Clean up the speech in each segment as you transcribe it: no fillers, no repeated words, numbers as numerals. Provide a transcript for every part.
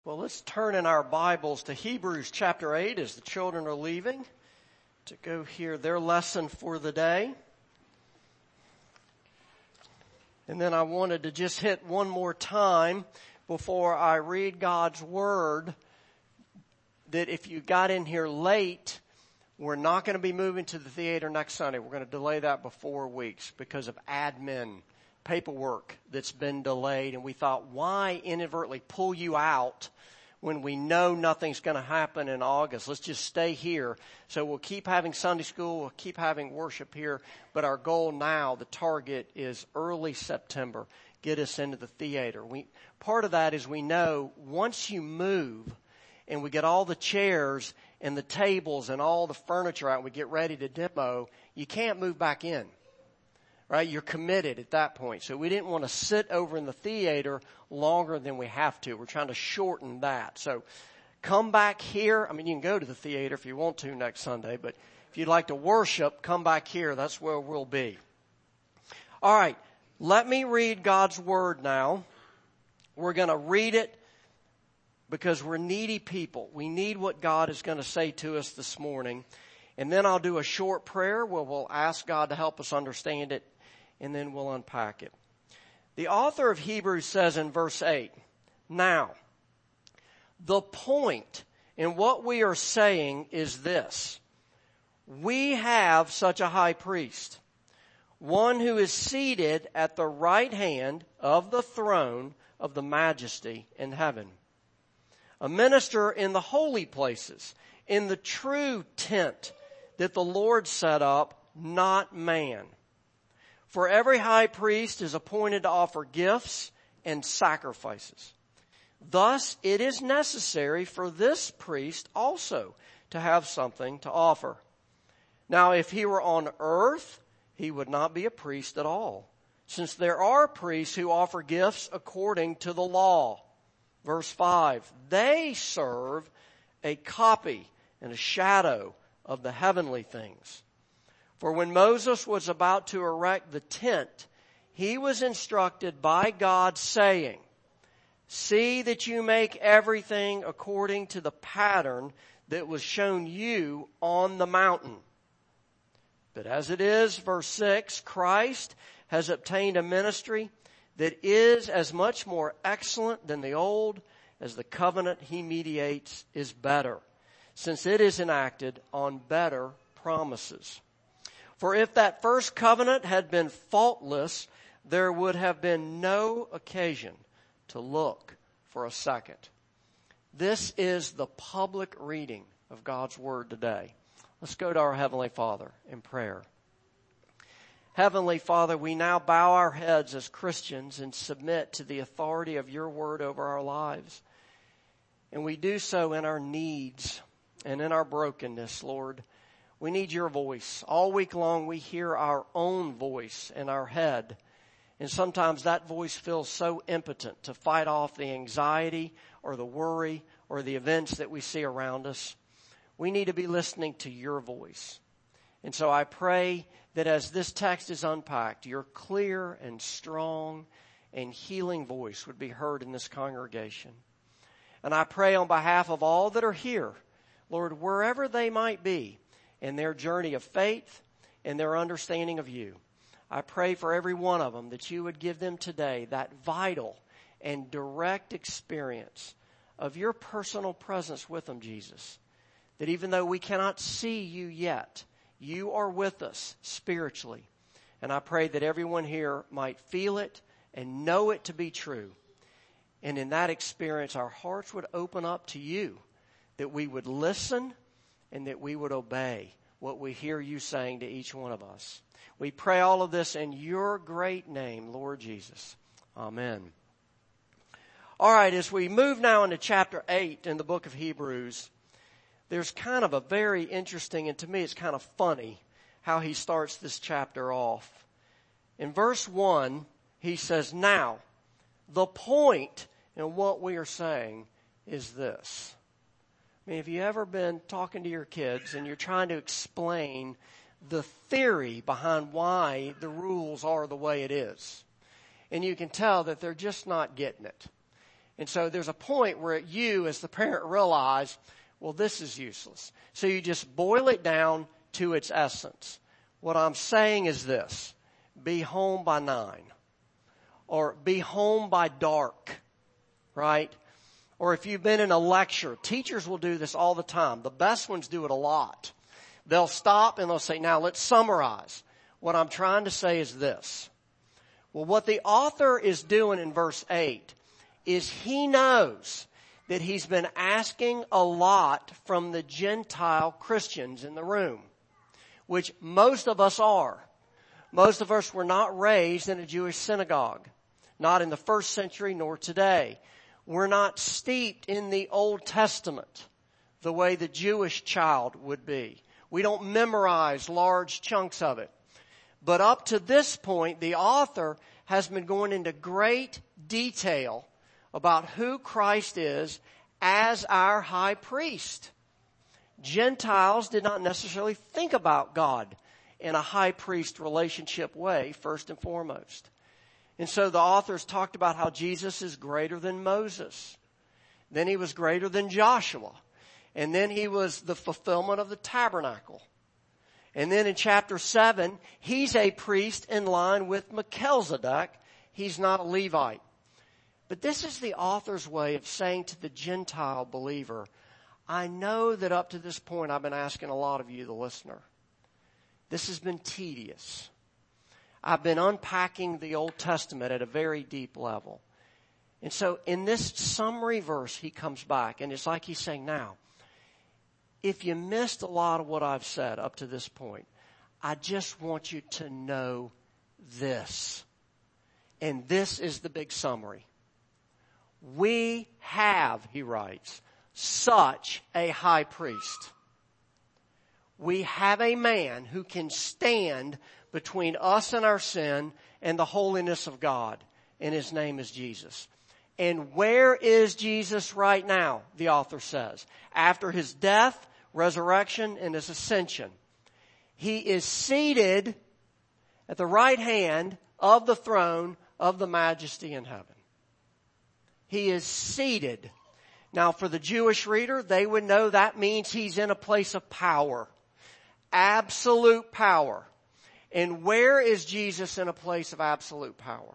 Well, let's turn in our Bibles to Hebrews chapter 8 as the children are leaving to go hear their lesson for the day. And then I wanted to just hit one more time before I read God's Word that if you got in here late, we're not going to be moving to the theater next Sunday. We're going to delay that by 4 weeks because of admin paperwork that's been delayed. And we thought, why inadvertently pull you out when we know nothing's going to happen in August? Let's just stay here. So we'll keep having Sunday school. We'll keep having worship here. But our goal now, the target, is early September. Get us into the theater. Part of that is we know once you move and we get all the chairs and the tables and all the furniture out and we get ready to demo, you can't move back in. Right? You're committed at that point. So we didn't want to sit over in the theater longer than we have to. We're trying to shorten that. So come back here. I mean, you can go to the theater if you want to next Sunday, but if you'd like to worship, come back here. That's where we'll be. All right. Let me read God's Word now. We're going to read it because we're needy people. We need what God is going to say to us this morning. And then I'll do a short prayer where we'll ask God to help us understand it, and then we'll unpack it. The author of Hebrews says in verse 8, "Now, the point in what we are saying is this: we have such a high priest, one who is seated at the right hand of the throne of the majesty in heaven, a minister in the holy places, in the true tent that the Lord set up, not man. For every high priest is appointed to offer gifts and sacrifices. Thus it is necessary for this priest also to have something to offer. Now if he were on earth, he would not be a priest at all, since there are priests who offer gifts according to the law." Verse 5, "They serve a copy and a shadow of the heavenly things. For when Moses was about to erect the tent, he was instructed by God, saying, 'See that you make everything according to the pattern that was shown you on the mountain.' But as it is," verse 6, "Christ has obtained a ministry that is as much more excellent than the old, as the covenant he mediates is better, since it is enacted on better promises. For if that first covenant had been faultless, there would have been no occasion to look for a second." This is the public reading of God's Word today. Let's go to our Heavenly Father in prayer. Heavenly Father, we now bow our heads as Christians and submit to the authority of your Word over our lives. And we do so in our needs and in our brokenness, Lord. We need your voice. All week long we hear our own voice in our head. And sometimes that voice feels so impotent to fight off the anxiety or the worry or the events that we see around us. We need to be listening to your voice. And so I pray that as this text is unpacked, your clear and strong and healing voice would be heard in this congregation. And I pray on behalf of all that are here, Lord, wherever they might be in their journey of faith and their understanding of you, I pray for every one of them that you would give them today that vital and direct experience of your personal presence with them, Jesus. That even though we cannot see you yet, you are with us spiritually. And I pray that everyone here might feel it and know it to be true. And in that experience, our hearts would open up to you, that we would listen and that we would obey what we hear you saying to each one of us. We pray all of this in your great name, Lord Jesus. Amen. All right, as we move now into chapter 8 in the book of Hebrews, there's kind of a very interesting, and to me it's kind of funny, how he starts this chapter off. In verse 1, he says, "Now, the point in what we are saying is this." I mean, have you ever been talking to your kids and you're trying to explain the theory behind why the rules are the way it is? And you can tell that they're just not getting it. And so there's a point where you, as the parent, realize, well, this is useless. So you just boil it down to its essence. What I'm saying is this: be home by 9. Or be home by dark, right? Or if you've been in a lecture, teachers will do this all the time. The best ones do it a lot. They'll stop and they'll say, now let's summarize. What I'm trying to say is this. Well, what the author is doing in verse 8 is he knows that he's been asking a lot from the Gentile Christians in the room, which most of us are. Most of us were not raised in a Jewish synagogue, not in the first century nor today. We're not steeped in the Old Testament the way the Jewish child would be. We don't memorize large chunks of it. But up to this point, the author has been going into great detail about who Christ is as our high priest. Gentiles did not necessarily think about God in a high priest relationship way, first and foremost. And so the authors talked about how Jesus is greater than Moses. Then he was greater than Joshua. And then he was the fulfillment of the tabernacle. And then in chapter 7, he's a priest in line with Melchizedek. He's not a Levite. But this is the author's way of saying to the Gentile believer, I know that up to this point I've been asking a lot of you, the listener. This has been tedious. I've been unpacking the Old Testament at a very deep level. And so in this summary verse, he comes back, and it's like he's saying, now, if you missed a lot of what I've said up to this point, I just want you to know this. And this is the big summary. We have, he writes, such a high priest. We have a man who can stand between us and our sin and the holiness of God. And his name is Jesus. And where is Jesus right now? The author says. After his death, resurrection, and his ascension. He is seated at the right hand of the throne of the majesty in heaven. He is seated. Now for the Jewish reader, they would know that means he's in a place of power. Absolute power. And where is Jesus in a place of absolute power?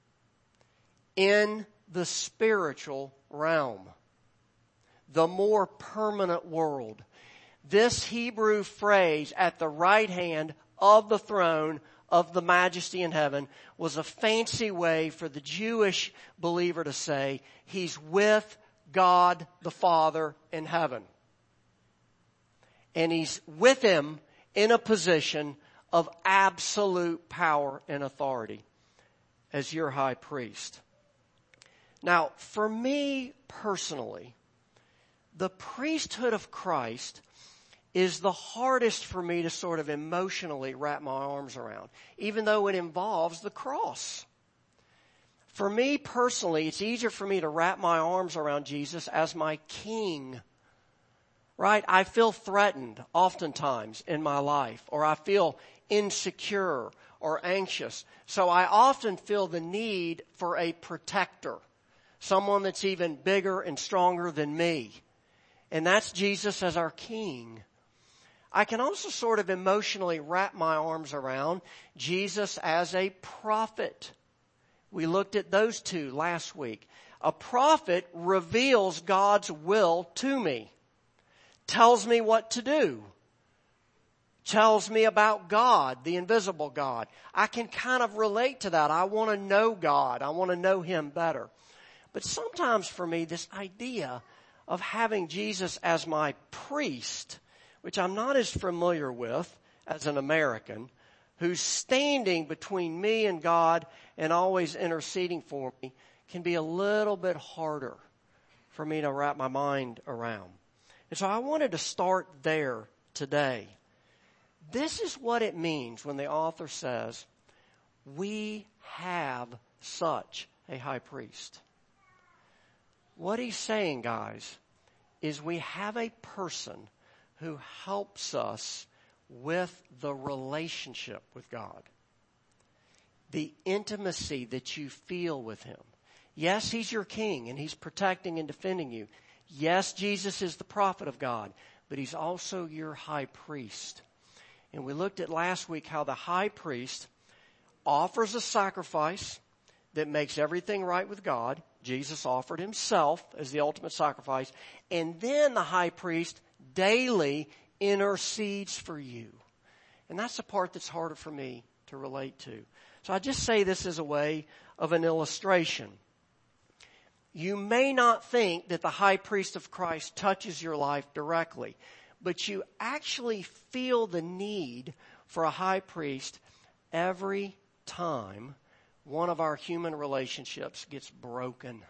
In the spiritual realm. The more permanent world. This Hebrew phrase, at the right hand of the throne of the majesty in heaven, was a fancy way for the Jewish believer to say, he's with God the Father in heaven. And he's with him in a position of absolute power and authority as your high priest. Now, for me personally, the priesthood of Christ is the hardest for me to sort of emotionally wrap my arms around, even though it involves the cross. For me personally, it's easier for me to wrap my arms around Jesus as my king. Right? I feel threatened oftentimes in my life, or I feel insecure or anxious. So I often feel the need for a protector, someone that's even bigger and stronger than me. And that's Jesus as our king. I can also sort of emotionally wrap my arms around Jesus as a prophet. We looked at those two last week. A prophet reveals God's will to me. Tells me what to do. Tells me about God, the invisible God. I can kind of relate to that. I want to know God. I want to know him better. But sometimes for me, this idea of having Jesus as my priest, which I'm not as familiar with as an American, who's standing between me and God and always interceding for me, can be a little bit harder for me to wrap my mind around. And so I wanted to start there today. This is what it means when the author says, we have such a high priest. What he's saying, guys, is we have a person who helps us with the relationship with God. The intimacy that you feel with him. Yes, he's your king and he's protecting and defending you. Yes, Jesus is the prophet of God, but he's also your high priest. And we looked at last week how the high priest offers a sacrifice that makes everything right with God. Jesus offered himself as the ultimate sacrifice. And then the high priest daily intercedes for you. And that's the part that's harder for me to relate to. So I just say this as a way of an illustration. You may not think that the high priest of Christ touches your life directly, but you actually feel the need for a high priest every time one of our human relationships gets broken.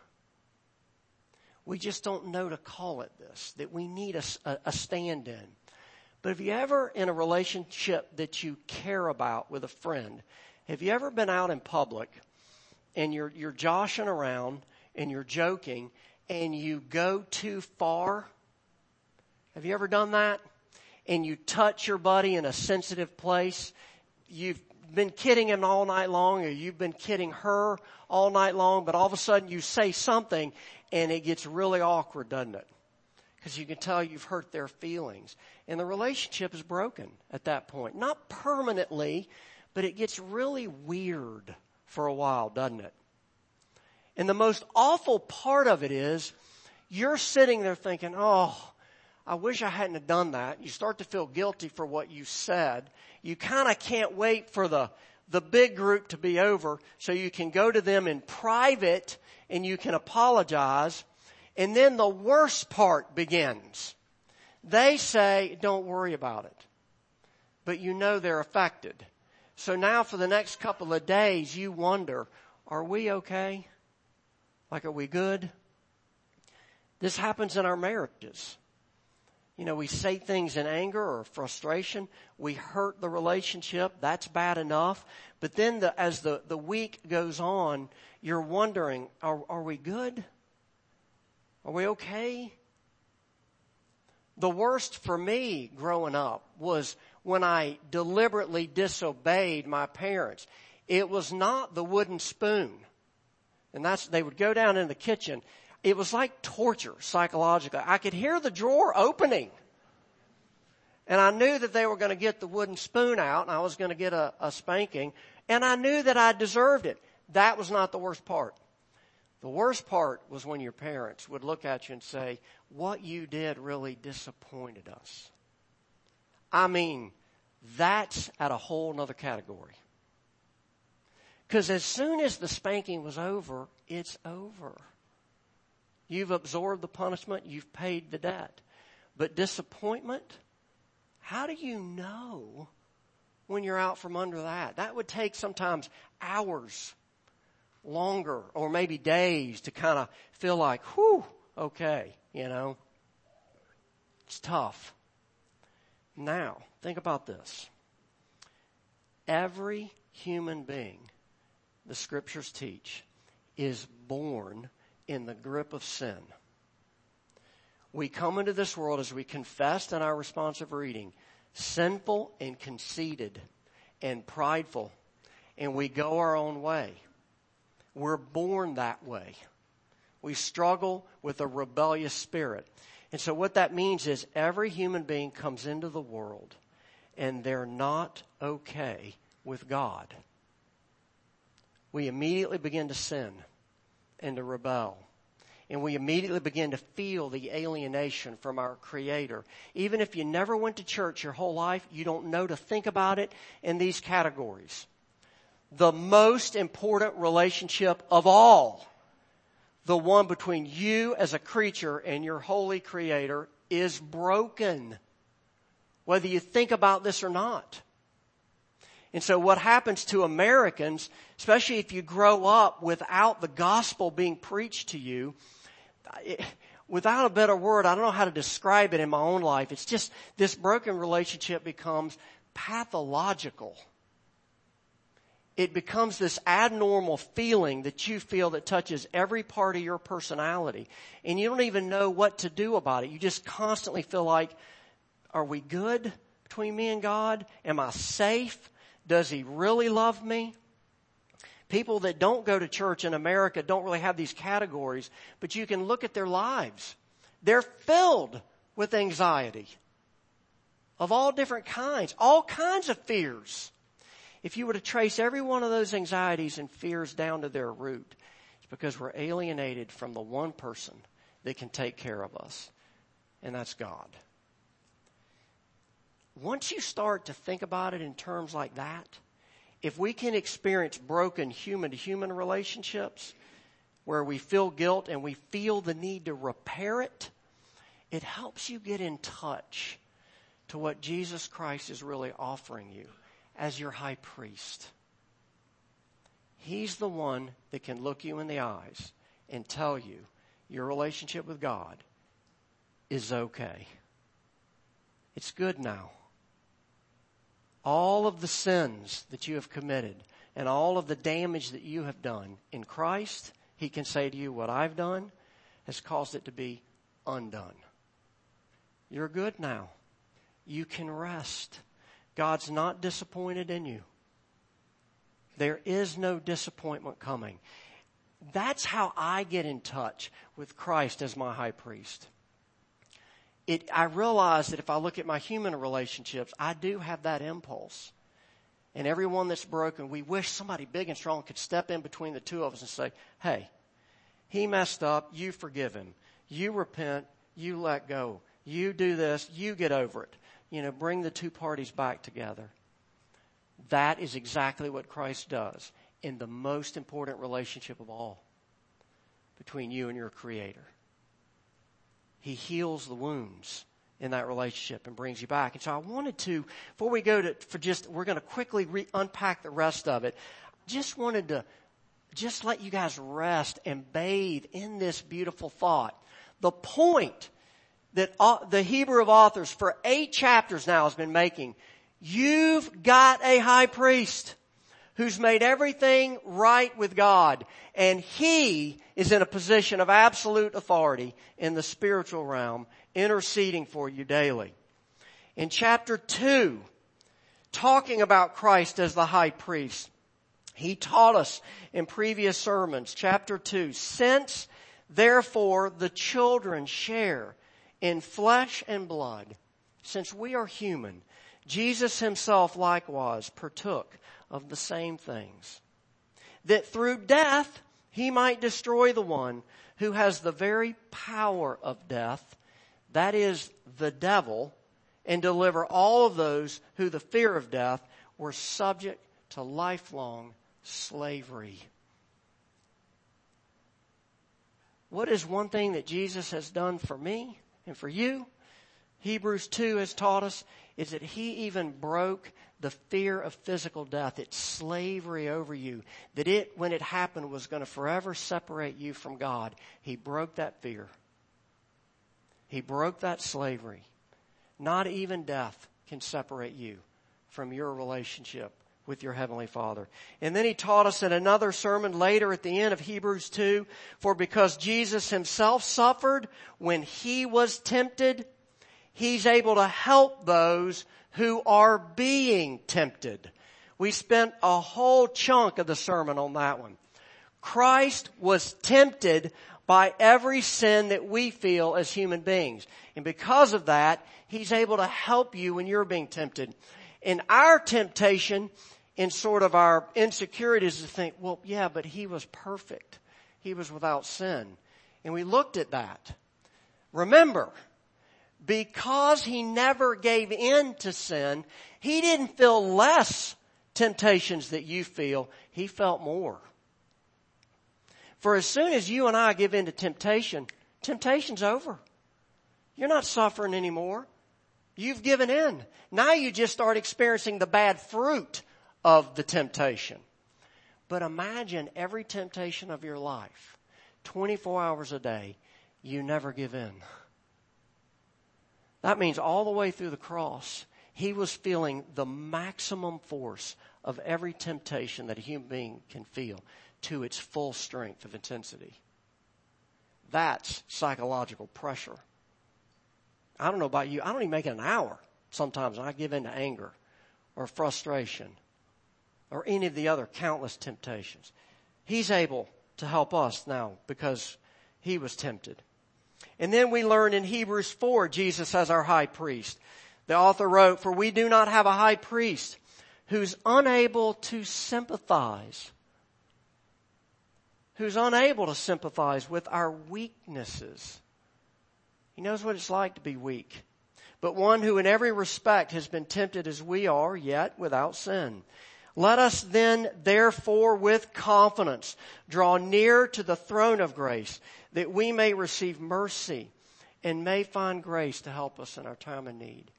We just don't know to call it this, that we need a stand-in. But have you ever, in a relationship that you care about with a friend, have you ever been out in public and you're joshing around and you're joking and you go too far? Have you ever done that? And you touch your buddy in a sensitive place. You've been kidding him all night long, or you've been kidding her all night long, but all of a sudden you say something and it gets really awkward, doesn't it? Because you can tell you've hurt their feelings. And the relationship is broken at that point. Not permanently, but it gets really weird for a while, doesn't it? And the most awful part of it is you're sitting there thinking, oh, I wish I hadn't have done that. You start to feel guilty for what you said. You kind of can't wait for the big group to be over so you can go to them in private and you can apologize. And then the worst part begins. They say, don't worry about it. But you know they're affected. So now for the next couple of days, you wonder, are we okay? Like, are we good? This happens in our marriages. You know, we say things in anger or frustration. We hurt the relationship. That's bad enough. But then as the week goes on, you're wondering, are we good? Are we okay? The worst for me growing up was when I deliberately disobeyed my parents. It was not the wooden spoon. And they would go down in the kitchen. It was like torture psychologically. I could hear the drawer opening. And I knew that they were going to get the wooden spoon out and I was going to get a spanking. And I knew that I deserved it. That was not the worst part. The worst part was when your parents would look at you and say, what you did really disappointed us. I mean, that's at a whole nother category. Because as soon as the spanking was over, it's over. You've absorbed the punishment. You've paid the debt. But disappointment, how do you know when you're out from under that? That would take sometimes hours longer or maybe days to kind of feel like, whew, okay, you know. It's tough. Now, think about this. Every human being, the scriptures teach, is born in the grip of sin. We come into this world, as we confessed in our responsive reading, sinful and conceited and prideful, and we go our own way. We're born that way. We struggle with a rebellious spirit. And so what that means is every human being comes into the world and they're not okay with God. We immediately begin to sin and to rebel. And we immediately begin to feel the alienation from our Creator. Even if you never went to church your whole life, you don't know to think about it in these categories. The most important relationship of all, the one between you as a creature and your holy Creator, is broken, whether you think about this or not. And so what happens to Americans, especially if you grow up without the gospel being preached to you, without a better word, I don't know how to describe it in my own life. It's just this broken relationship becomes pathological. It becomes this abnormal feeling that you feel that touches every part of your personality. And you don't even know what to do about it. You just constantly feel like, are we good between me and God? Am I safe? Does He really love me? People that don't go to church in America don't really have these categories, but you can look at their lives. They're filled with anxiety of all different kinds, all kinds of fears. If you were to trace every one of those anxieties and fears down to their root, it's because we're alienated from the one person that can take care of us, and that's God. Once you start to think about it in terms like that, if we can experience broken human-to-human relationships where we feel guilt and we feel the need to repair it, it helps you get in touch to what Jesus Christ is really offering you as your high priest. He's the one that can look you in the eyes and tell you your relationship with God is okay. It's good now. All of the sins that you have committed and all of the damage that you have done in Christ, He can say to you, what I've done has caused it to be undone. You're good now. You can rest. God's not disappointed in you. There is no disappointment coming. That's how I get in touch with Christ as my high priest. I realize that if I look at my human relationships, I do have that impulse. And everyone that's broken, we wish somebody big and strong could step in between the two of us and say, hey, he messed up, you forgive him. You repent, you let go. You do this, you get over it. Bring the two parties back together. That is exactly what Christ does in the most important relationship of all, between you and your Creator. He heals the wounds in that relationship and brings you back. And so I wanted to, before we go we're going to quickly unpack the rest of it. Just wanted to let you guys rest and bathe in this beautiful thought. The point that the Hebrew of authors for 8 chapters now has been making. You've got a high priest who's made everything right with God. And He is in a position of absolute authority in the spiritual realm, interceding for you daily. In chapter 2, talking about Christ as the high priest, he taught us in previous sermons, chapter 2, since therefore the children share in flesh and blood, since we are human, Jesus Himself likewise partook of the same things, that through death He might destroy the one who has the very power of death, that is, the devil, and deliver all of those who the fear of death were subject to lifelong slavery. What is one thing that Jesus has done for me and for you? Hebrews 2 has taught us is that He even broke the fear of physical death. It's slavery over you. That when it happened, was going to forever separate you from God. He broke that fear. He broke that slavery. Not even death can separate you from your relationship with your Heavenly Father. And then He taught us in another sermon later at the end of Hebrews 2, for because Jesus Himself suffered when He was tempted, He's able to help those who are being tempted. We spent a whole chunk of the sermon on that one. Christ was tempted by every sin that we feel as human beings. And because of that, He's able to help you when you're being tempted. And our temptation in sort of our insecurities is to think, well, yeah, but He was perfect. He was without sin. And we looked at that. Remember, because He never gave in to sin, He didn't feel less temptations that you feel. He felt more. For as soon as you and I give in to temptation, temptation's over. You're not suffering anymore. You've given in. Now you just start experiencing the bad fruit of the temptation. But imagine every temptation of your life, 24 hours a day, you never give in. That means all the way through the cross, He was feeling the maximum force of every temptation that a human being can feel to its full strength of intensity. That's psychological pressure. I don't know about you. I don't even make it an hour sometimes when I give in to anger or frustration or any of the other countless temptations. He's able to help us now because he was tempted. And then we learn in Hebrews 4, Jesus as our high priest. The author wrote, "For we do not have a high priest who's unable to sympathize." Who's unable to sympathize with our weaknesses. He knows what it's like to be weak. But one who in every respect has been tempted as we are, yet without sin. Let us then, therefore, with confidence, draw near to the throne of grace, that we may receive mercy and may find grace to help us in our time of need.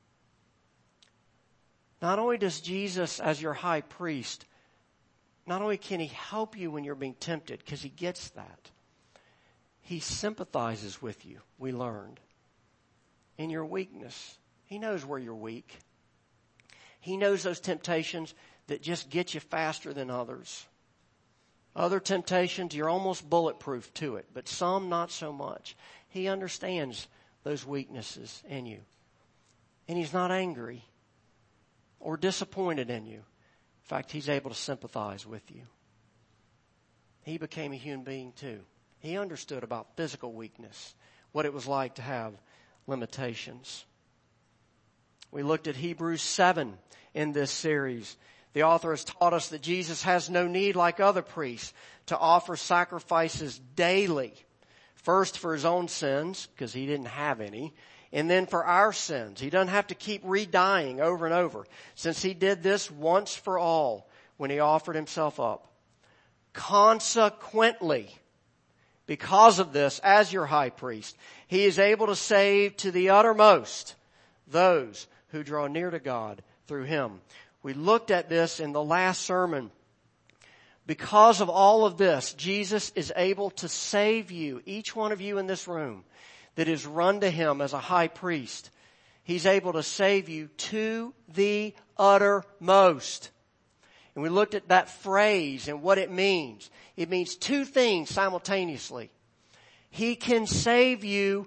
Not only does Jesus, as your high priest, not only can he help you when you're being tempted, because he gets that, he sympathizes with you, we learned, in your weakness. He knows where you're weak. He knows those temptations that just get you faster than others. Other temptations, you're almost bulletproof to it, but some not so much. He understands those weaknesses in you. And he's not angry or disappointed in you. In fact, he's able to sympathize with you. He became a human being too. He understood about physical weakness, what it was like to have limitations. We looked at Hebrews 7 in this series. The author has taught us that Jesus has no need, like other priests, to offer sacrifices daily. First for his own sins, because he didn't have any, and then for our sins. He doesn't have to keep re-dying over and over, since he did this once for all when he offered himself up. Consequently, because of this, as your high priest, he is able to save to the uttermost those who draw near to God through him. We looked at this in the last sermon. Because of all of this, Jesus is able to save you, each one of you in this room that is run to him as a high priest. He's able to save you to the uttermost. And we looked at that phrase and what it means. It means two things simultaneously. He can save you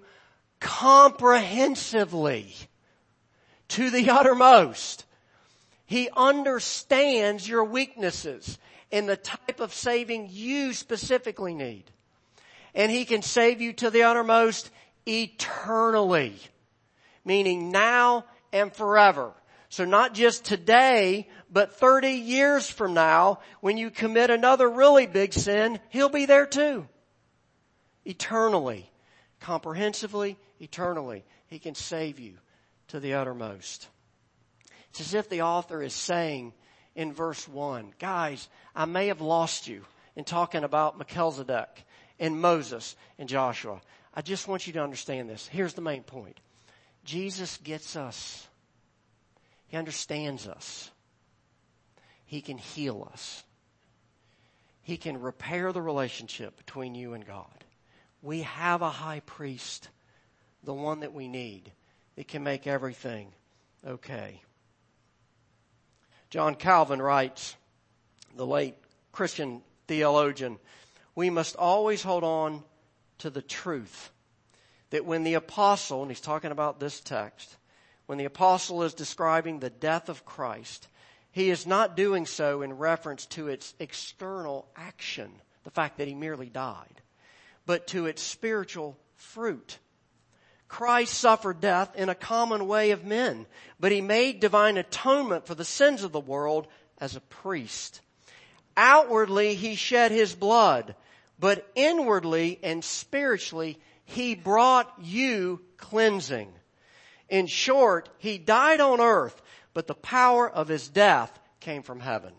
comprehensively to the uttermost. He understands your weaknesses and the type of saving you specifically need. And he can save you to the uttermost eternally, meaning now and forever. So not just today, but 30 years from now, when you commit another really big sin, he'll be there too. Eternally, comprehensively, eternally, he can save you to the uttermost. It's as if the author is saying in verse 1, guys, I may have lost you in talking about Melchizedek and Moses and Joshua. I just want you to understand this. Here's the main point. Jesus gets us. He understands us. He can heal us. He can repair the relationship between you and God. We have a high priest, the one that we need, that can make everything okay. John Calvin writes, the late Christian theologian, we must always hold on to the truth that when the apostle, and he's talking about this text, when the apostle is describing the death of Christ, he is not doing so in reference to its external action, the fact that he merely died, but to its spiritual fruit. Christ suffered death in a common way of men, but he made divine atonement for the sins of the world as a priest. Outwardly, he shed his blood, but inwardly and spiritually, he brought you cleansing. In short, he died on earth, but the power of his death came from heaven.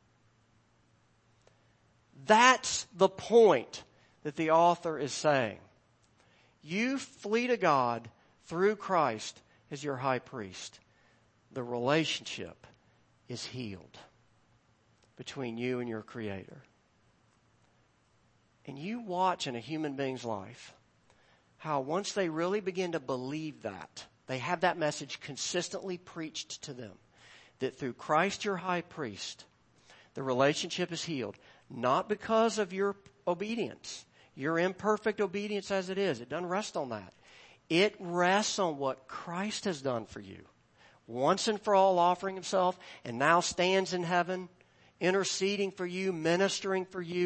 That's the point that the author is saying. You flee to God through Christ as your high priest. The relationship is healed between you and your Creator. And you watch in a human being's life how once they really begin to believe that, they have that message consistently preached to them, that through Christ your high priest, the relationship is healed, not because of your obedience, your imperfect obedience as it is. It doesn't rest on that. It rests on what Christ has done for you. Once and for all offering himself, and now stands in heaven, interceding for you, ministering for you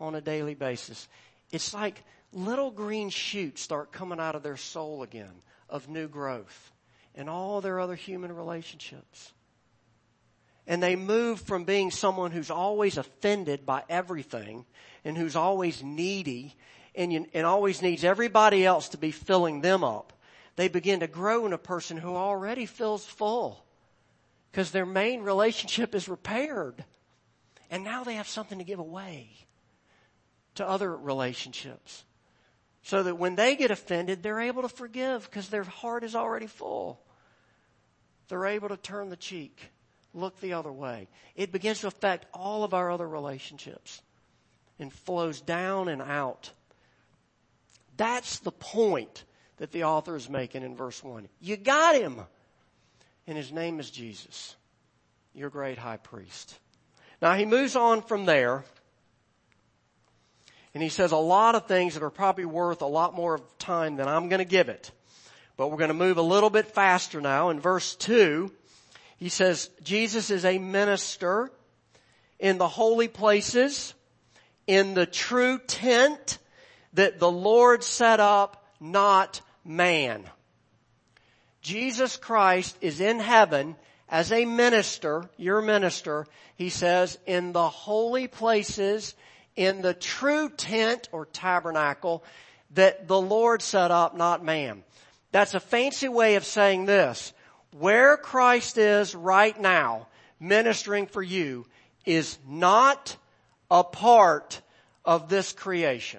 on a daily basis, it's like little green shoots start coming out of their soul again of new growth in all their other human relationships. And they move from being someone who's always offended by everything and who's always needy and always needs everybody else to be filling them up. They begin to grow in a person who already feels full because their main relationship is repaired. And now they have something to give away to other relationships. So that when they get offended, they're able to forgive because their heart is already full. They're able to turn the cheek, look the other way. It begins to affect all of our other relationships and flows down and out. That's the point that the author is making in verse 1. You got him. And his name is Jesus, your great high priest. Now he moves on from there. And he says a lot of things that are probably worth a lot more time than I'm going to give it. But we're going to move a little bit faster now. In verse 2, he says, Jesus is a minister in the holy places, in the true tent that the Lord set up, not man. Jesus Christ is in heaven as a minister, your minister, he says, in the holy places, in the true tent or tabernacle that the Lord set up, not man. That's a fancy way of saying this. Where Christ is right now, ministering for you, is not a part of this creation.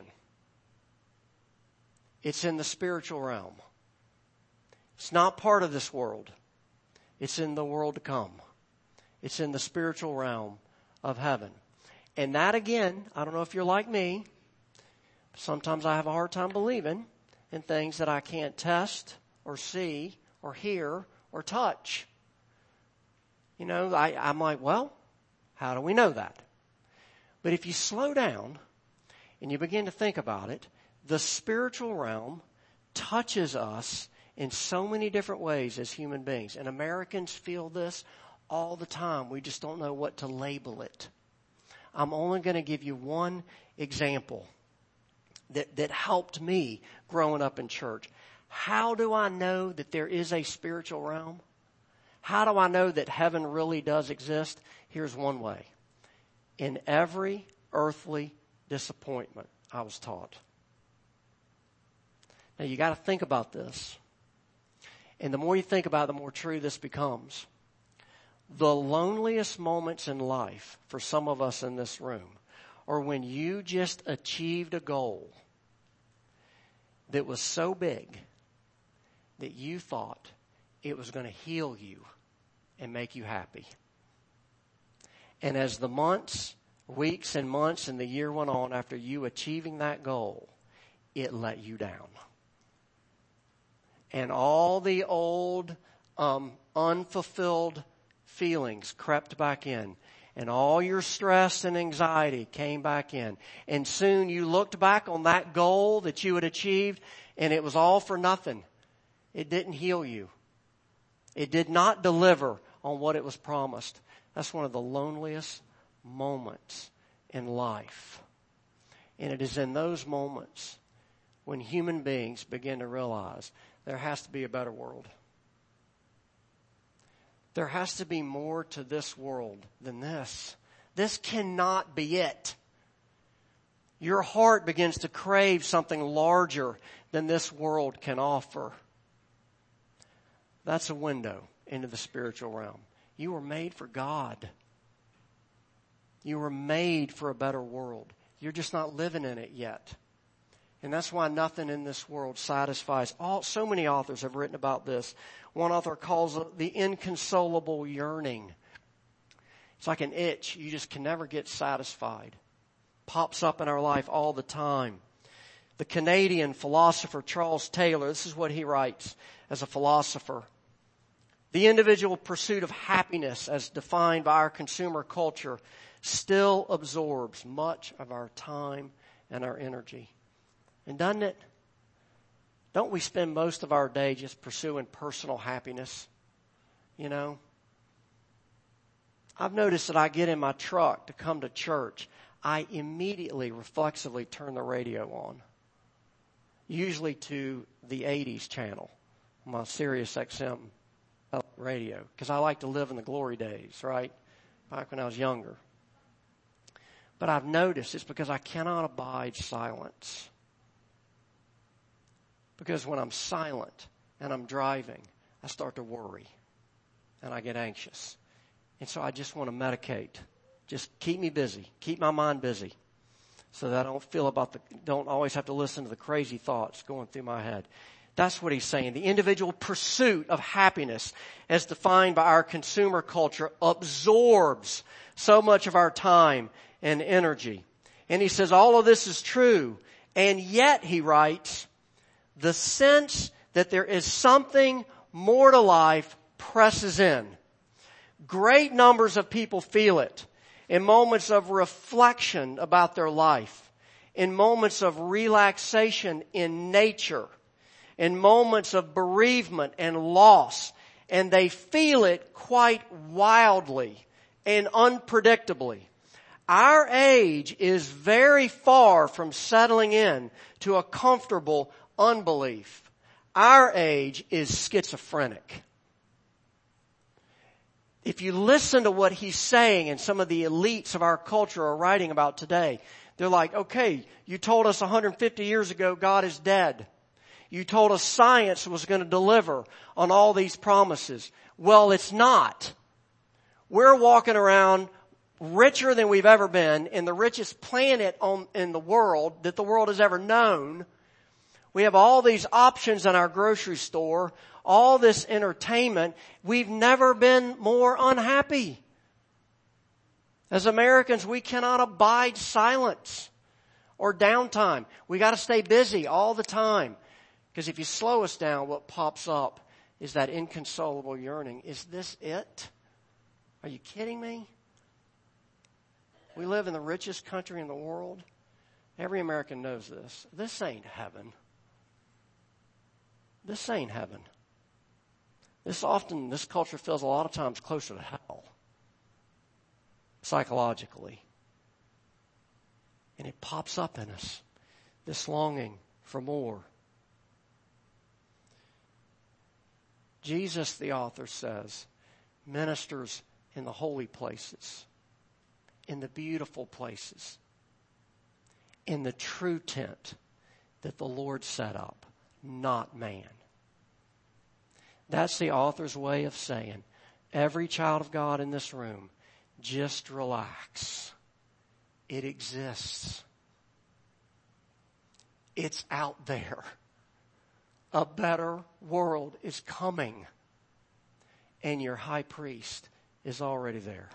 It's in the spiritual realm. It's not part of this world. It's in the world to come. It's in the spiritual realm of heaven. And that again, I don't know if you're like me, but sometimes I have a hard time believing in things that I can't test or see or hear or touch. You know, I'm like, well, how do we know that? But if you slow down and you begin to think about it, the spiritual realm touches us in so many different ways as human beings. And Americans feel this all the time. We just don't know what to label it. I'm only going to give you one example that helped me growing up in church. How do I know that there is a spiritual realm? How do I know that heaven really does exist? Here's one way. In every earthly disappointment, I was taught. Now you got to think about this. And the more you think about it, the more true this becomes. The loneliest moments in life for some of us in this room are when you just achieved a goal that was so big that you thought it was going to heal you and make you happy. And as the months, weeks and months and the year went on after you achieving that goal, it let you down. And all the old unfulfilled feelings crept back in. And all your stress and anxiety came back in. And soon you looked back on that goal that you had achieved and it was all for nothing. It didn't heal you. It did not deliver on what it was promised. That's one of the loneliest moments in life. And it is in those moments when human beings begin to realize there has to be a better world. There has to be more to this world than this. This cannot be it. Your heart begins to crave something larger than this world can offer. That's a window into the spiritual realm. You were made for God. You were made for a better world. You're just not living in it yet. And that's why nothing in this world satisfies. So many authors have written about this. One author calls it the inconsolable yearning. It's like an itch. You just can never get satisfied. Pops up in our life all the time. The Canadian philosopher Charles Taylor, this is what he writes as a philosopher. The individual pursuit of happiness as defined by our consumer culture still absorbs much of our time and our energy. And doesn't it? Don't we spend most of our day just pursuing personal happiness? You know? I've noticed that I get in my truck to come to church. I immediately, reflexively turn the radio on. Usually to the 80s channel, my Sirius XM radio, because I like to live in the glory days, right? Back when I was younger. But I've noticed it's because I cannot abide silence. Because when I'm silent and I'm driving, I start to worry and I get anxious. And so I just want to medicate. Just keep me busy. Keep my mind busy. So that I don't always have to listen to the crazy thoughts going through my head. That's what he's saying. The individual pursuit of happiness, as defined by our consumer culture, absorbs so much of our time and energy. And he says all of this is true. And yet, he writes, the sense that there is something more to life presses in. Great numbers of people feel it in moments of reflection about their life, in moments of relaxation in nature, in moments of bereavement and loss, and they feel it quite wildly and unpredictably. Our age is very far from settling in to a comfortable unbelief. Our age is schizophrenic. If you listen to what he's saying and some of the elites of our culture are writing about today, they're like, okay, you told us 150 years ago God is dead. You told us science was going to deliver on all these promises. Well, it's not. We're walking around richer than we've ever been in the richest planet in the world that the world has ever known. We have all these options in our grocery store, all this entertainment. We've never been more unhappy. As Americans, we cannot abide silence or downtime. We got to stay busy all the time. Because if you slow us down, what pops up is that inconsolable yearning. Is this it? Are you kidding me? We live in the richest country in the world. Every American knows this. This ain't heaven. This ain't heaven. This culture feels a lot of times closer to hell. Psychologically. And it pops up in us. This longing for more. Jesus, the author says, ministers in the holy places, in the beautiful places, in the true tent that the Lord set up, not man. That's the author's way of saying, every child of God in this room, just relax. It exists. It's out there. A better world is coming. And your high priest is already there.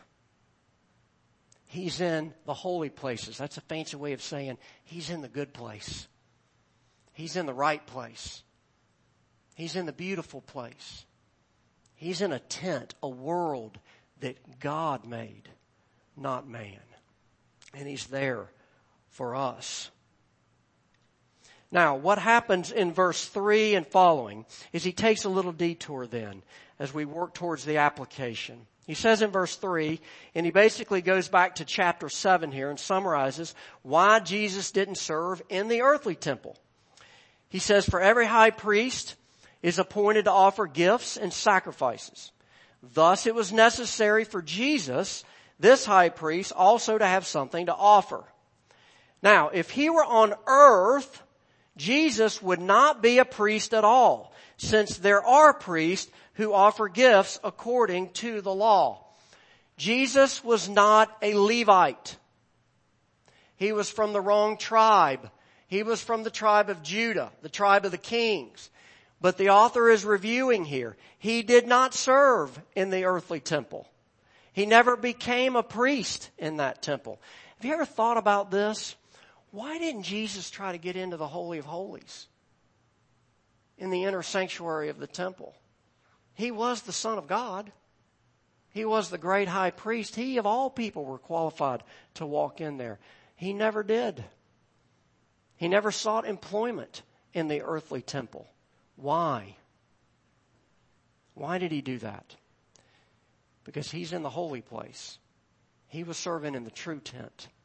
He's in the holy places. That's a fancy way of saying he's in the good place. He's in the right place. He's in the beautiful place. He's in a tent, a world that God made, not man. And he's there for us. Now, what happens in verse 3 and following is he takes a little detour then as we work towards the application. He says in verse 3, and he basically goes back to chapter 7 here and summarizes why Jesus didn't serve in the earthly temple. He says, for every high priest is appointed to offer gifts and sacrifices. Thus it was necessary for Jesus, this high priest, also to have something to offer. Now, if he were on earth, Jesus would not be a priest at all, since there are priests who offer gifts according to the law. Jesus was not a Levite. He was from the wrong tribe. He was from the tribe of Judah, the tribe of the kings. But the author is reviewing here. He did not serve in the earthly temple. He never became a priest in that temple. Have you ever thought about this? Why didn't Jesus try to get into the Holy of Holies in the inner sanctuary of the temple? He was the Son of God. He was the great high priest. He of all people were qualified to walk in there. He never did. He never sought employment in the earthly temple. Why? Why did he do that? Because he's in the holy place. He was serving in the true tent.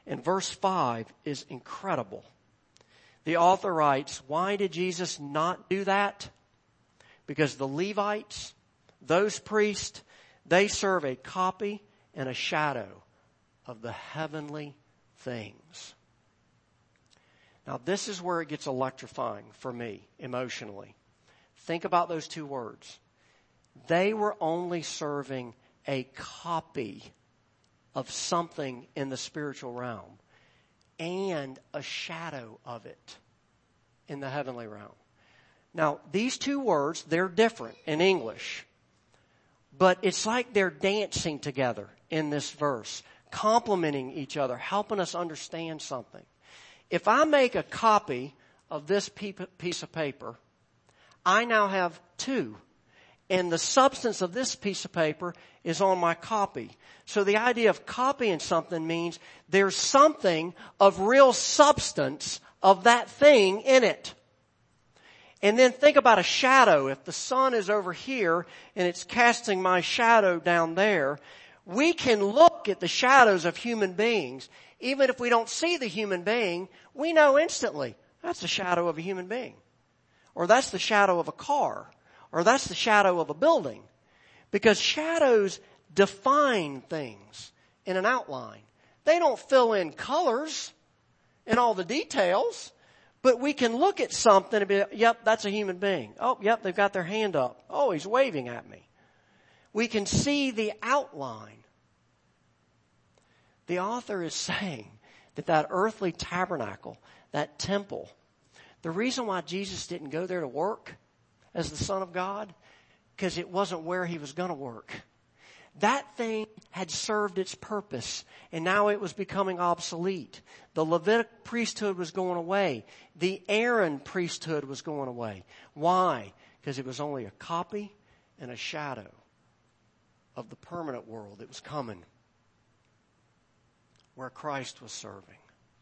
And verse 5 is incredible. The author writes, why did Jesus not do that? Because the Levites, those priests, they serve a copy and a shadow of the heavenly things. Now this is where it gets electrifying for me emotionally. Think about those two words. They were only serving a copy of something in the spiritual realm and a shadow of it in the heavenly realm. Now, these two words, they're different in English, but it's like they're dancing together in this verse, complementing each other, helping us understand something. If I make a copy of this piece of paper, I now have two. And the substance of this piece of paper is on my copy. So the idea of copying something means there's something of real substance of that thing in it. And then think about a shadow. If the sun is over here and it's casting my shadow down there, we can look at the shadows of human beings. Even if we don't see the human being, we know instantly that's the shadow of a human being. Or that's the shadow of a car. Or that's the shadow of a building. Because shadows define things in an outline. They don't fill in colors and all the details. But we can look at something and be, yep, that's a human being. Oh, yep, they've got their hand up. Oh, he's waving at me. We can see the outline. The author is saying that earthly tabernacle, that temple, the reason why Jesus didn't go there to work as the Son of God, because it wasn't where he was going to work. That thing had served its purpose, and now it was becoming obsolete. The Levitical priesthood was going away. The Aaron priesthood was going away. Why? Because it was only a copy and a shadow of the permanent world that was coming, where Christ was serving.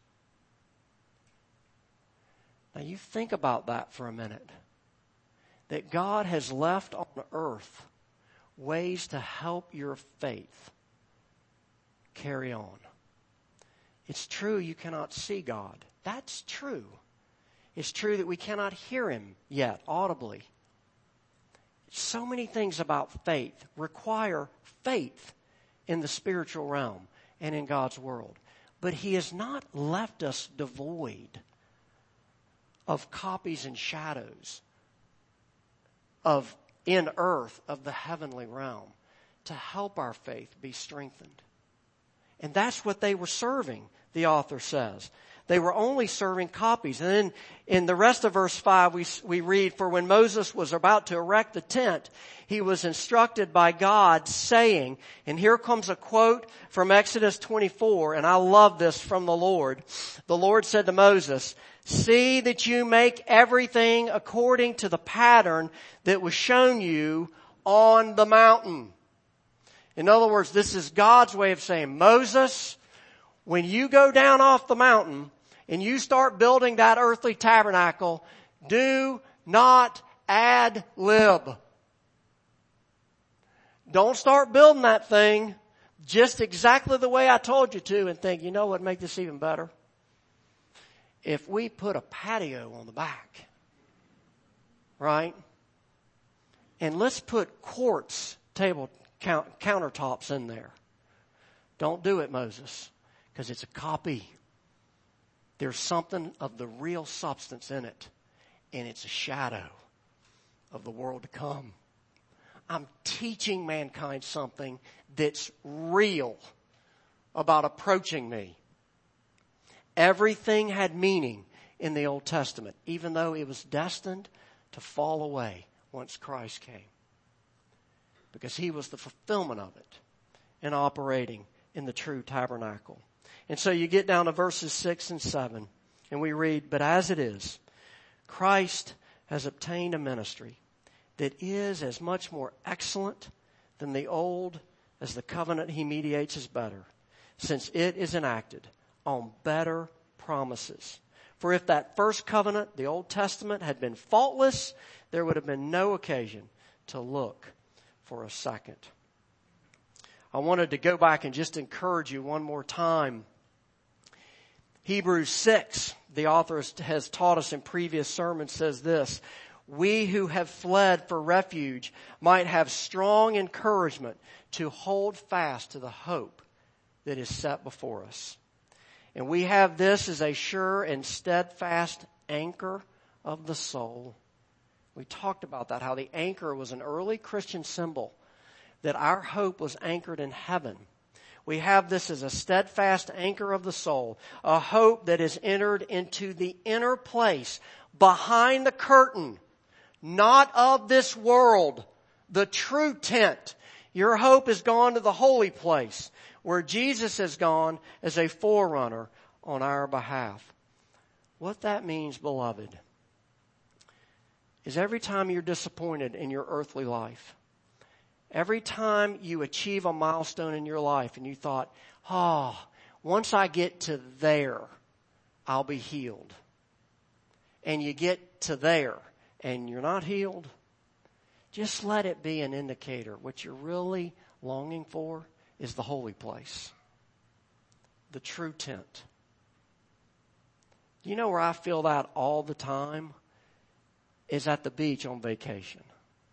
Now you think about that for a minute. That God has left on earth ways to help your faith carry on. It's true you cannot see God. That's true. It's true that we cannot hear him yet audibly. So many things about faith require faith in the spiritual realm and in God's world. But he has not left us devoid of copies and shadows of in earth of the heavenly realm to help our faith be strengthened. And that's what they were serving, the author says. They were only serving copies. And then in the rest of verse 5 we read, for when Moses was about to erect the tent, he was instructed by God saying, and here comes a quote from Exodus 24, and I love this from the Lord. The Lord said to Moses, see that you make everything according to the pattern that was shown you on the mountain. In other words, this is God's way of saying, Moses, when you go down off the mountain and you start building that earthly tabernacle, do not ad lib. Don't start building that thing just exactly the way I told you to and think, you know what would make this even better? If we put a patio on the back, right? And let's put quartz countertops in there. Don't do it, Moses, because it's a copy. There's something of the real substance in it, and it's a shadow of the world to come. I'm teaching mankind something that's real about approaching me. Everything had meaning in the Old Testament, even though it was destined to fall away once Christ came. Because he was the fulfillment of it and operating in the true tabernacle. And so you get down to verses 6 and 7, and we read, but as it is, Christ has obtained a ministry that is as much more excellent than the old as the covenant he mediates is better, since it is enacted on better promises. For if that first covenant, the Old Testament, had been faultless, there would have been no occasion to look for a second. I wanted to go back and just encourage you one more time Hebrews 6, the author has taught us in previous sermons, says this: we who have fled for refuge might have strong encouragement to hold fast to the hope that is set before us. And we have this as a sure and steadfast anchor of the soul. We talked about that, how the anchor was an early Christian symbol, that our hope was anchored in heaven. We have this as a steadfast anchor of the soul, a hope that is entered into the inner place, behind the curtain, not of this world, the true tent. Your hope has gone to the holy place, where Jesus has gone as a forerunner on our behalf. What that means, beloved, is every time you're disappointed in your earthly life, every time you achieve a milestone in your life and you thought, once I get to there, I'll be healed. And you get to there and you're not healed, just let it be an indicator. What you're really longing for is the holy place, the true tent. You know where I feel that all the time? Is at the beach on vacation.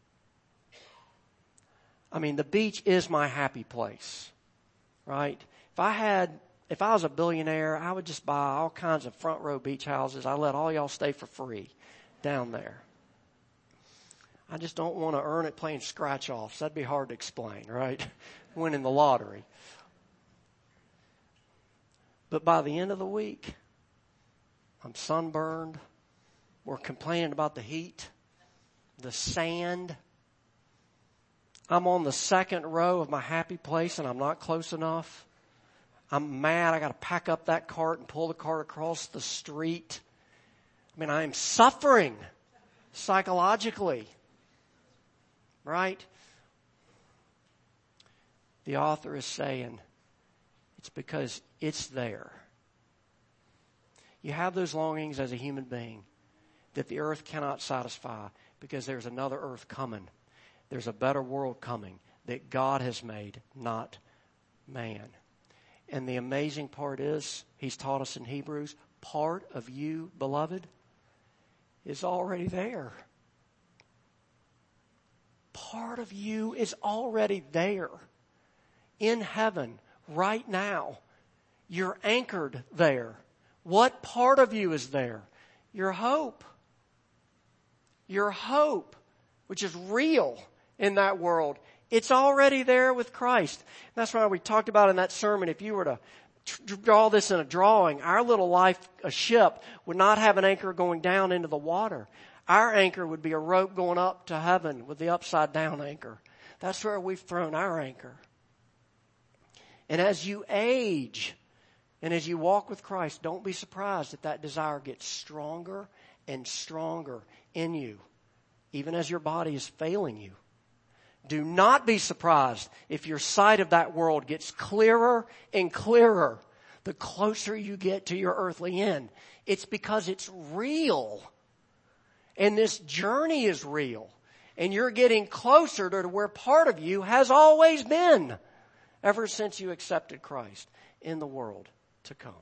I mean, the beach is my happy place, right? If I was a billionaire, I would just buy all kinds of front row beach houses. I let all y'all stay for free down there. I just don't want to earn it playing scratch offs. That'd be hard to explain, right? Winning the lottery. But by the end of the week, I'm sunburned. We're complaining about the heat, the sand. I'm on the second row of my happy place and I'm not close enough. I'm mad. I got to pack up that cart and pull the cart across the street. I mean, I am suffering psychologically, right? The author is saying it's because it's there. You have those longings as a human being that the earth cannot satisfy, because there's another earth coming. There's a better world coming that God has made, not man. And the amazing part is, he's taught us in Hebrews, part of you, beloved, is already there. Part of you is already there in heaven right now. You're anchored there. What part of you is there? Your hope. Your hope, which is real in that world. It's already there with Christ. That's why we talked about in that sermon, if you were to draw this in a drawing, our little life, a ship, would not have an anchor going down into the water. Our anchor would be a rope going up to heaven with the upside down anchor. That's where we've thrown our anchor. And as you age and as you walk with Christ, don't be surprised if that desire gets stronger and stronger in you, even as your body is failing you. Do not be surprised if your sight of that world gets clearer and clearer the closer you get to your earthly end. It's because it's real. And this journey is real. And you're getting closer to where part of you has always been ever since you accepted Christ in the world to come.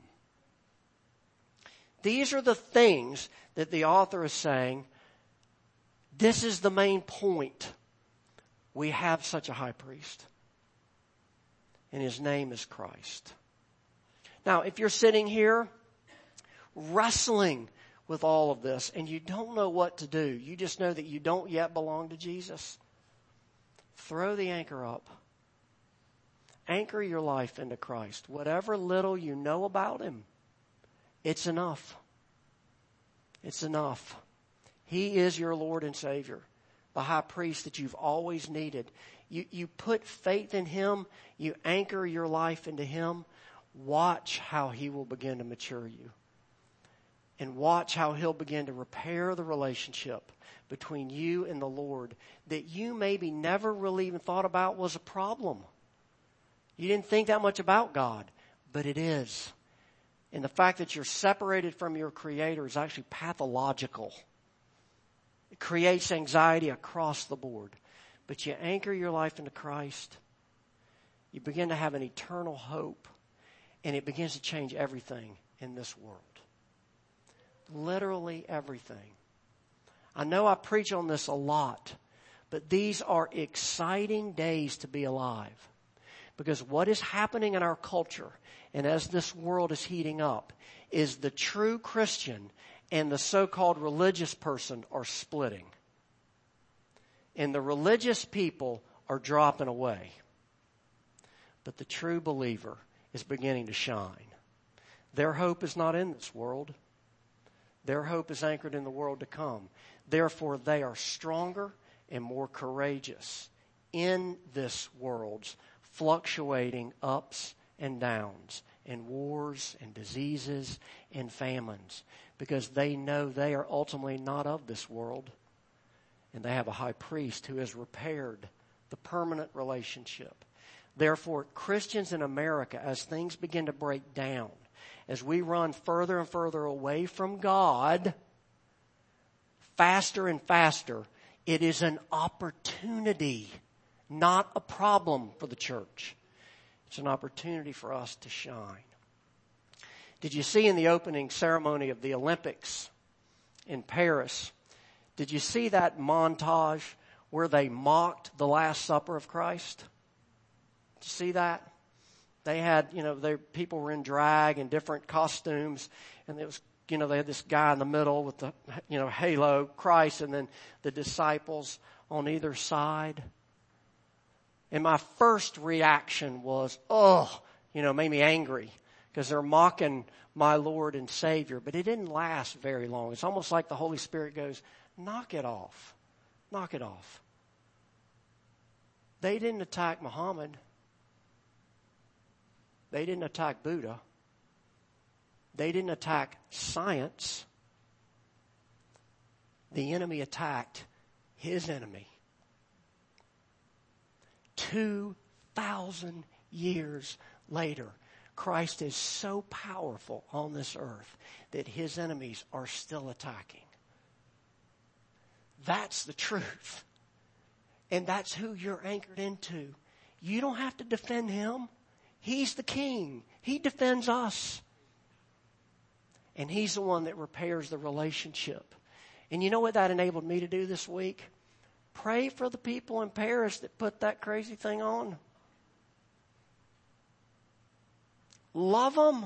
These are the things that the author is saying. This is the main point. We have such a high priest, and his name is Christ. Now, if you're sitting here wrestling with all of this and you don't know what to do, you just know that you don't yet belong to Jesus, throw the anchor up. Anchor your life into Christ. Whatever little you know about him, it's enough. It's enough. He is your Lord and Savior, the high priest that you've always needed. You put faith in him. You anchor your life into him. Watch how he will begin to mature you. And watch how he'll begin to repair the relationship between you and the Lord that you maybe never really even thought about was a problem. You didn't think that much about God, but it is. And the fact that you're separated from your Creator is actually pathological. It creates anxiety across the board. But you anchor your life into Christ. You begin to have an eternal hope. And it begins to change everything in this world. Literally everything. I know I preach on this a lot, but these are exciting days to be alive. Because what is happening in our culture, and as this world is heating up, is the true Christian and the so-called religious person are splitting. And the religious people are dropping away. But the true believer is beginning to shine. Their hope is not in this world. Their hope is anchored in the world to come. Therefore, they are stronger and more courageous in this world's fluctuating ups and downs and wars and diseases and famines, because they know they are ultimately not of this world, and they have a high priest who has repaired the permanent relationship. Therefore, Christians in America, as things begin to break down, as we run further and further away from God, faster and faster, it is an opportunity, not a problem for the church. It's an opportunity for us to shine. Did you see in the opening ceremony of the Olympics in Paris, did you see that montage where they mocked the Last Supper of Christ? Did you see that? They had, people were in drag and different costumes, and it was, they had this guy in the middle with the, halo, Christ, and then the disciples on either side. And my first reaction was, made me angry, because they're mocking my Lord and Savior. But it didn't last very long. It's almost like the Holy Spirit goes, knock it off. Knock it off. They didn't attack Muhammad. They didn't attack Buddha. They didn't attack science. The enemy attacked his enemy. 2,000 years later, Christ is so powerful on this earth that his enemies are still attacking. That's the truth. And that's who you're anchored into. You don't have to defend him. He's the king. He defends us. And he's the one that repairs the relationship. And you know what that enabled me to do this week? Pray for the people in Paris that put that crazy thing on. Love them.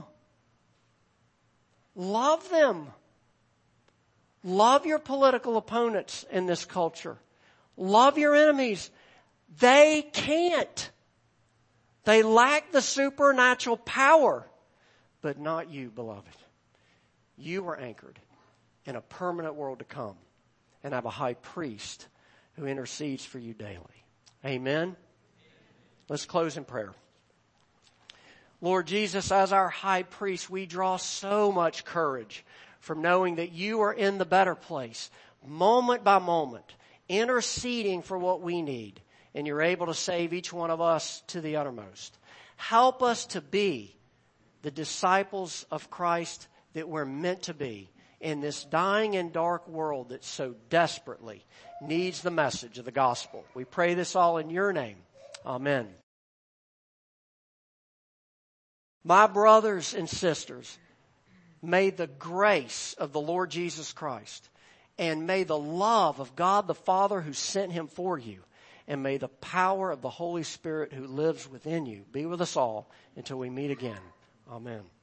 Love them. Love your political opponents in this culture. Love your enemies. They can't. They lack the supernatural power, but not you, beloved. You are anchored in a permanent world to come and have a high priest who intercedes for you daily. Amen. Let's close in prayer. Lord Jesus, as our high priest, we draw so much courage from knowing that you are in the better place, moment by moment, interceding for what we need, and you're able to save each one of us to the uttermost. Help us to be the disciples of Christ that we're meant to be in this dying and dark world that so desperately needs the message of the gospel. We pray this all in your name. Amen. My brothers and sisters, may the grace of the Lord Jesus Christ and may the love of God the Father who sent him for you and may the power of the Holy Spirit who lives within you be with us all until we meet again. Amen.